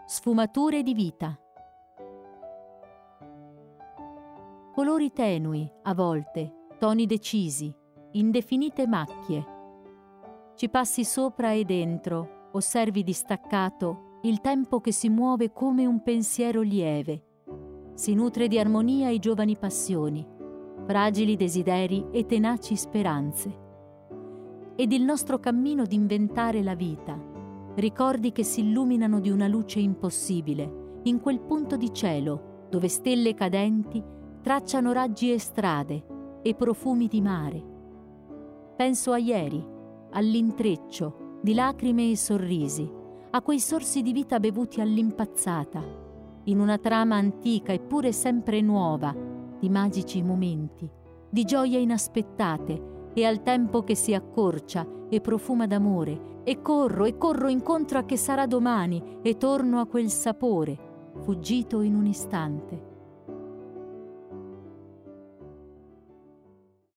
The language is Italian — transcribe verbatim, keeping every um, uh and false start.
Sfumature di vita. Colori tenui, a volte, toni decisi, indefinite macchie. Ci passi sopra e dentro, osservi distaccato il tempo che si muove come un pensiero lieve. Si nutre di armonia e giovani passioni, fragili desideri e tenaci speranze. Ed il nostro cammino d'inventare la vita, ricordi che si illuminano di una luce impossibile, in quel punto di cielo dove stelle cadenti tracciano raggi e strade e profumi di mare. Penso a ieri, all'intreccio di lacrime e sorrisi, a quei sorsi di vita bevuti all'impazzata, in una trama antica eppure sempre nuova di magici momenti, di gioie inaspettate e al tempo che si accorcia e profuma d'amore, e corro e corro incontro a che sarà domani e torno a quel sapore, fuggito in un istante.